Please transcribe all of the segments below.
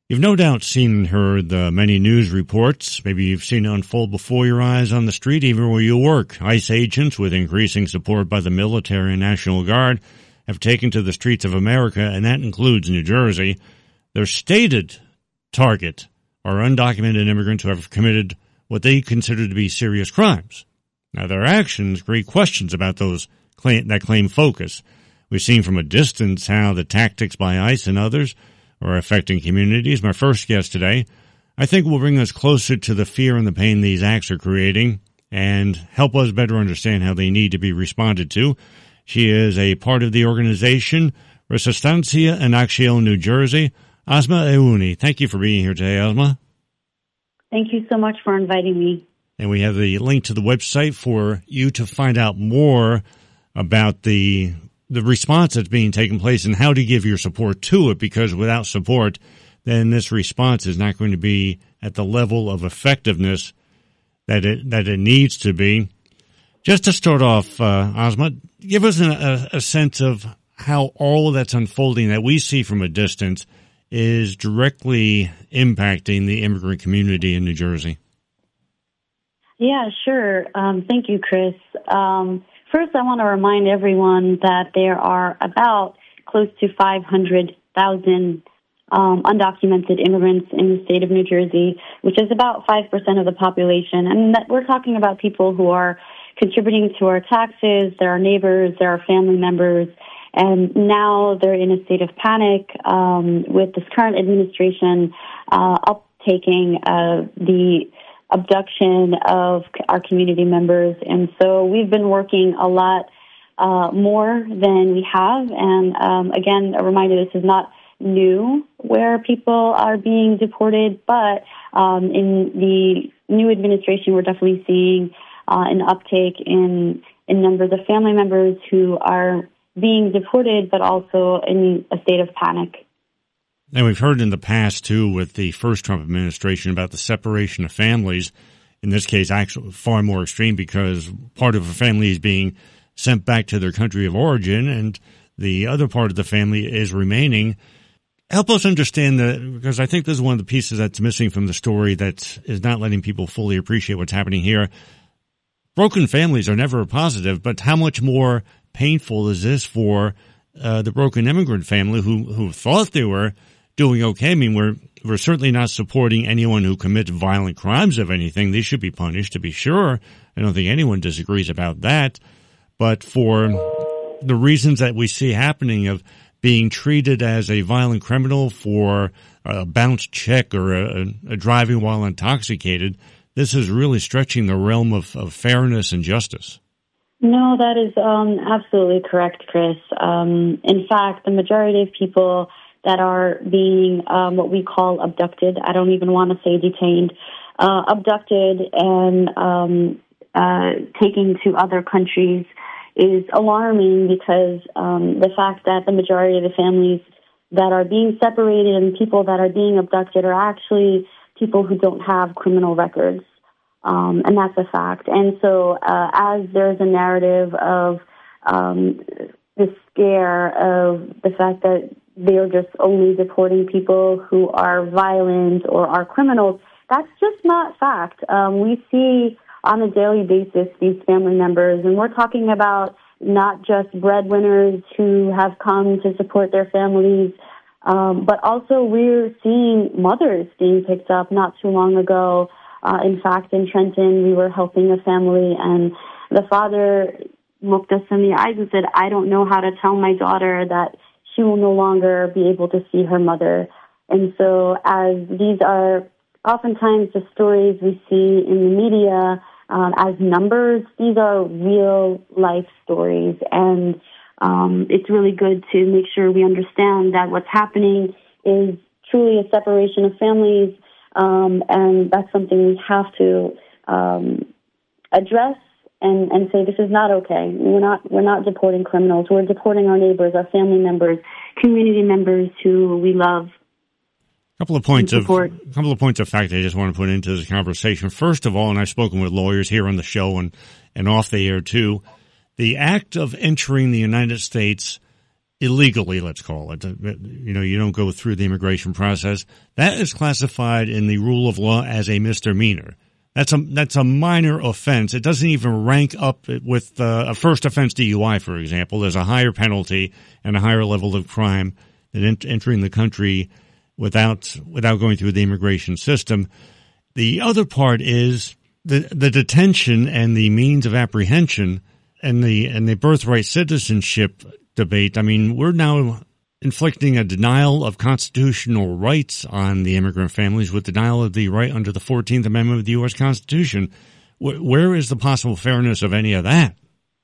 You've no doubt seen and heard the many news reports. Maybe you've seen it unfold before your eyes on the street, even where you work. ICE agents, with increasing support by the military and National Guard, have taken to the streets of America, and that includes New Jersey. Their stated target are undocumented immigrants who have committed what they consider to be serious crimes. Now, their actions create questions about that claim focus. We've seen from a distance how the tactics by ICE and others are affecting communities. My first guest today, I think, will bring us closer to the fear and the pain these acts are creating and help us better understand how they need to be responded to. She is a part of the organization Resistencia en Acción New Jersey. Asma Euni, thank you for being here today, Asma. Thank you so much for inviting me. And we have the link to the website for you to find out more about the response that's being taken place and how to give your support to it, because without support, then this response is not going to be at the level of effectiveness that it needs to be. Just to start off, Asma, give us a sense of how all of that's unfolding that we see from a distance is directly impacting the immigrant community in New Jersey. Yeah, sure. Thank you, Chris. First, I want to remind everyone that there are about close to 500,000 undocumented immigrants in the state of New Jersey, which is about 5% of the population. And that we're talking about people who are contributing to our taxes, they're our neighbors, they're our family members, and now they're in a state of panic with this current administration uptaking the abduction of our community members. And so we've been working a lot more than we have. And again, a reminder, this is not new where people are being deported, but in the new administration, we're definitely seeing an uptake in numbers of family members who are being deported, but also in a state of panic. And we've heard in the past, too, with the first Trump administration about the separation of families, in this case, actually far more extreme because part of a family is being sent back to their country of origin and the other part of the family is remaining. Help us understand that, because I think this is one of the pieces that's missing from the story that is not letting people fully appreciate what's happening here. Broken families are never a positive, but how much more painful is this for the broken immigrant family who thought they were doing okay? I mean, we're certainly not supporting anyone who commits violent crimes of anything. They should be punished, to be sure. I don't think anyone disagrees about that. But for the reasons that we see happening of being treated as a violent criminal for a bounced check or a driving while intoxicated, this is really stretching the realm of fairness and justice. No, that is absolutely correct, Chris. In fact, the majority of people that are being what we call abducted, I don't even want to say detained, abducted and taken to other countries is alarming because the fact that the majority of the families that are being separated and people that are being abducted are actually people who don't have criminal records. And that's a fact. And so as there's a narrative of the scare of the fact that they're just only deporting people who are violent or are criminals, that's just not fact. We see on a daily basis these family members, and we're talking about not just breadwinners who have come to support their families, but also we're seeing mothers being picked up not too long ago. In fact, in Trenton, we were helping a family, and the father looked us in the eyes and said, I don't know how to tell my daughter that she will no longer be able to see her mother. And so as these are oftentimes the stories we see in the media as numbers, these are real life stories. And it's really good to make sure we understand that what's happening is truly a separation of families. And that's something we have to address and say this is not okay. We're not deporting criminals. We're deporting our neighbors, our family members, community members who we love. A couple of points of fact I just want to put into this conversation. First of all, and I've spoken with lawyers here on the show and off the air too, the act of entering the United States illegally, let's call it. You don't go through the immigration process. That is classified in the rule of law as a misdemeanor. That's a minor offense. It doesn't even rank up with a first offense DUI, for example. There's a higher penalty and a higher level of crime than entering the country without going through the immigration system. The other part is the detention and the means of apprehension and the birthright citizenship debate. I mean, we're now inflicting a denial of constitutional rights on the immigrant families with denial of the right under the 14th Amendment of the U.S. Constitution. Where is the possible fairness of any of that?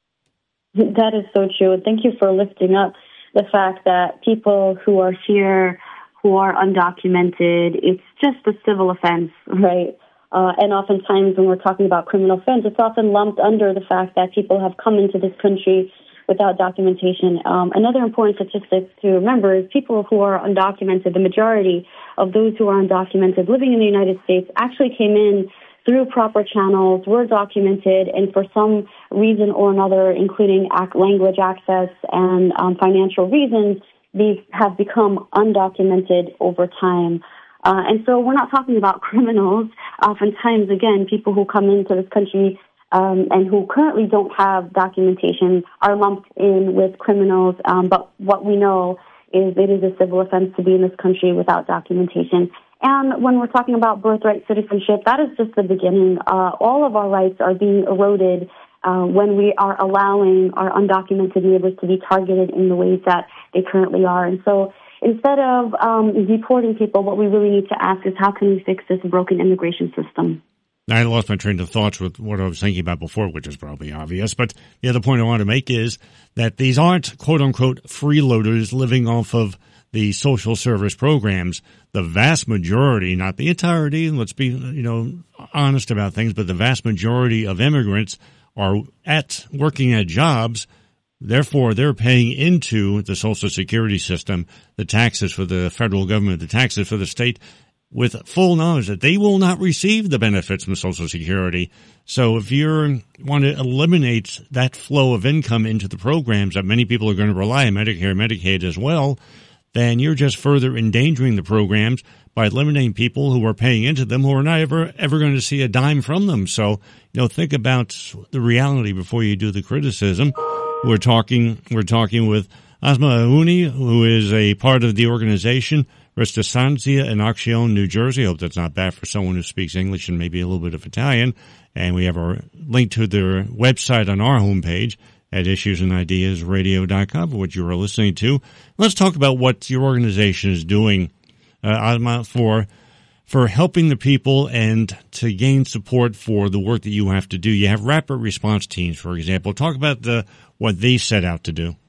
That is so true. And thank you for lifting up the fact that people who are here, who are undocumented, it's just a civil offense, right? And oftentimes when we're talking about criminal offense, it's often lumped under the fact that people have come into this country without documentation. Another important statistic to remember is people who are undocumented, the majority of those who are undocumented living in the United States actually came in through proper channels, were documented, and for some reason or another, including language access and financial reasons, these have become undocumented over time. And so we're not talking about criminals. Oftentimes, again, people who come into this country and who currently don't have documentation are lumped in with criminals. But what we know is it is a civil offense to be in this country without documentation. And when we're talking about birthright citizenship, that is just the beginning. All of our rights are being eroded when we are allowing our undocumented neighbors to be targeted in the ways that they currently are. And so instead of deporting people, what we really need to ask is how can we fix this broken immigration system? I lost my train of thoughts with what I was thinking about before, which is probably obvious. But the other point I want to make is that these aren't, quote unquote, freeloaders living off of the social service programs. The vast majority, not the entirety, let's be, honest about things, but the vast majority of immigrants are working at jobs. Therefore, they're paying into the Social Security system, the taxes for the federal government, the taxes for the state, with full knowledge that they will not receive the benefits from Social Security. So if you want to eliminate that flow of income into the programs that many people are going to rely on, Medicare, Medicaid as well, then you're just further endangering the programs by eliminating people who are paying into them who are not ever going to see a dime from them. So, think about the reality before you do the criticism. We're talking with Asma Aouni, who is a part of the organization Resistenza in Acción, New Jersey. I hope that's not bad for someone who speaks English and maybe a little bit of Italian. And we have our link to their website on our homepage at issuesandideasradio.com, for what you are listening to. Let's talk about what your organization is doing, Asma, for helping the people and to gain support for the work that you have to do. You have rapid response teams, for example. Talk about what they set out to do.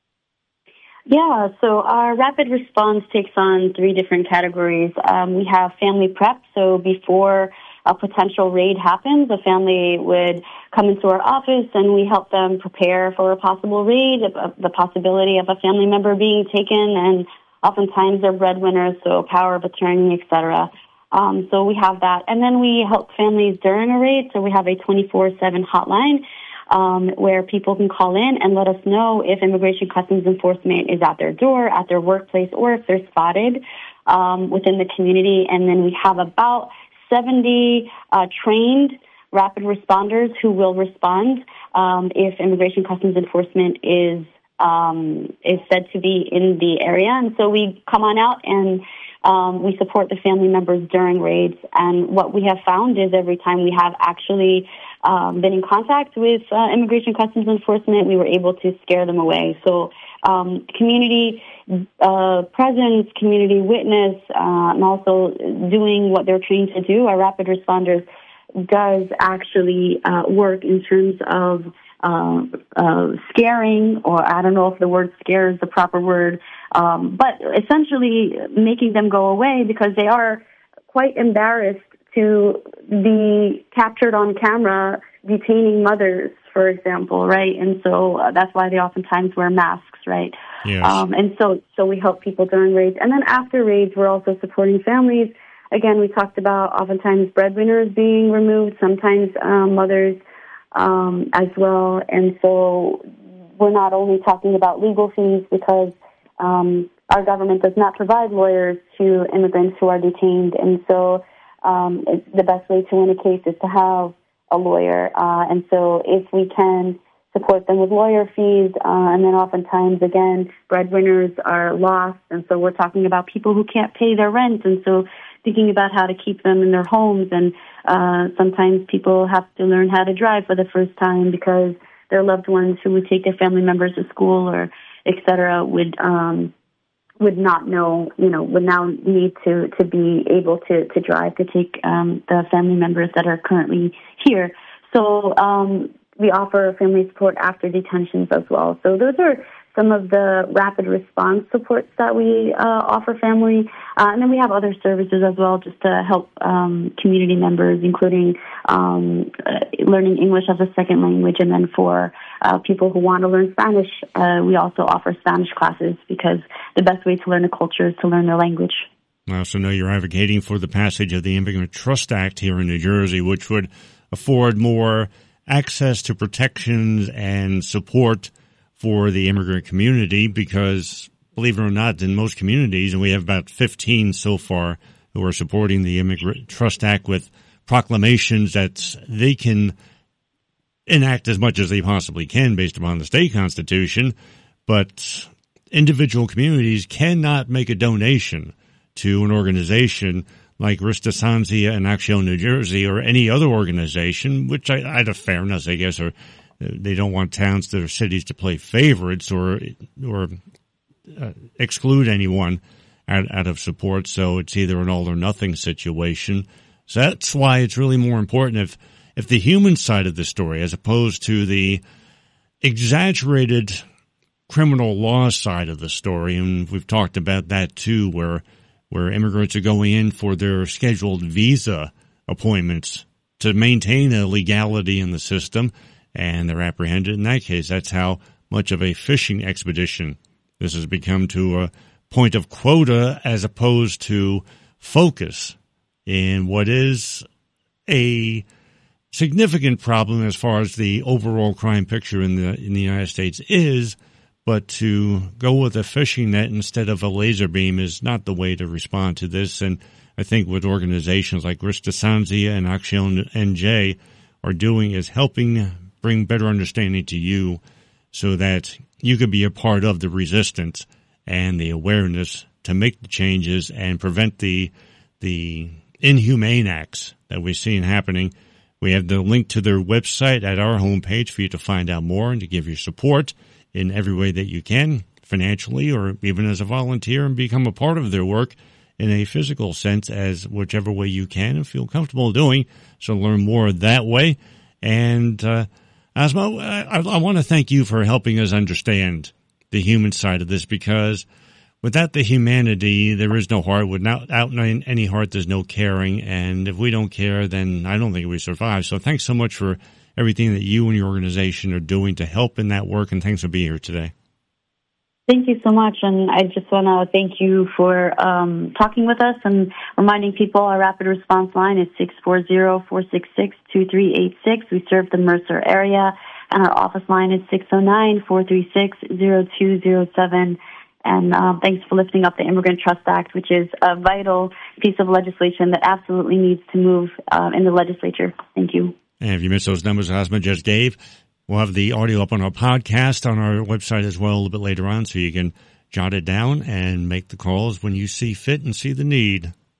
Yeah, so our rapid response takes on 3 different categories. We have family prep, so before a potential raid happens, a family would come into our office and we help them prepare for a possible raid, the possibility of a family member being taken, and oftentimes they're breadwinners, so power of attorney, etc. So we have that. And then we help families during a raid, so we have a 24/7 hotline where people can call in and let us know if Immigration Customs Enforcement is at their door, at their workplace, or if they're spotted within the community. And then we have about 70 trained rapid responders who will respond if Immigration Customs Enforcement is said to be in the area. And so we come on out and we support the family members during raids. And what we have found is every time we have actually been in contact with Immigration Customs Enforcement, we were able to scare them away. So community presence, community witness, and also doing what they're trained to do, our rapid responders, does actually work in terms of scaring, or I don't know if the word scare is the proper word, but essentially making them go away because they are quite embarrassed to be captured on camera detaining mothers, for example, right? And so that's why they oftentimes wear masks, right? Yes. And so we help people during raids. And then after raids, we're also supporting families. Again, we talked about oftentimes breadwinners being removed, sometimes mothers as well. And so we're not only talking about legal fees because our government does not provide lawyers to immigrants who are detained, and so the best way to win a case is to have a lawyer. And so if we can support them with lawyer fees, and then oftentimes, again, breadwinners are lost, and so we're talking about people who can't pay their rent, and so thinking about how to keep them in their homes, and sometimes people have to learn how to drive for the first time because their loved ones who would take their family members to school or et cetera would not know, would now need to be able to drive to take the family members that are currently here. So we offer family support after detentions as well. So those are some of the rapid response supports that we offer family. And then we have other services as well just to help community members, including learning English as a second language. And then for people who want to learn Spanish, we also offer Spanish classes because the best way to learn a culture is to learn their language. I also know you're advocating for the passage of the Immigrant Trust Act here in New Jersey, which would afford more access to protections and support for the immigrant community because, believe it or not, in most communities, and we have about 15 so far who are supporting the Immigrant Trust Act with proclamations that they can enact as much as they possibly can based upon the state constitution, but individual communities cannot make a donation to an organization like Rista Sanzia and Acción New Jersey or any other organization, which out of fairness, I guess, or they don't want towns or cities to play favorites or exclude anyone out of support. So it's either an all or nothing situation. So that's why it's really more important if the human side of the story, as opposed to the exaggerated criminal law side of the story, and we've talked about that too, where immigrants are going in for their scheduled visa appointments to maintain a legality in the system, and they're apprehended. In that case, that's how much of a fishing expedition this has become, to a point of quota as opposed to focus in what is a significant problem as far as the overall crime picture in the United States is. But to go with a fishing net instead of a laser beam is not the way to respond to this. And I think what organizations like Rista Sanzia and Acción NJ are doing is helping bring better understanding to you so that you can be a part of the resistance and the awareness to make the changes and prevent the inhumane acts that we're seeing happening. We have the link to their website at our homepage for you to find out more and to give your support in every way that you can, financially or even as a volunteer, and become a part of their work in a physical sense as whichever way you can and feel comfortable doing. So learn more that way. And Asma, I want to thank you for helping us understand the human side of this, because without the humanity, there is no heart. Without any heart, there's no caring. And if we don't care, then I don't think we survive. So thanks so much for everything that you and your organization are doing to help in that work, and thanks for being here today. Thank you so much, and I just want to thank you for talking with us and reminding people our rapid response line is 640-466-2386. We serve the Mercer area, and our office line is 609-436-0207. And thanks for lifting up the Immigrant Trust Act, which is a vital piece of legislation that absolutely needs to move in the legislature. Thank you. And if you missed those numbers Asma just gave, we'll have the audio up on our podcast on our website as well a little bit later on, so you can jot it down and make the calls when you see fit and see the need.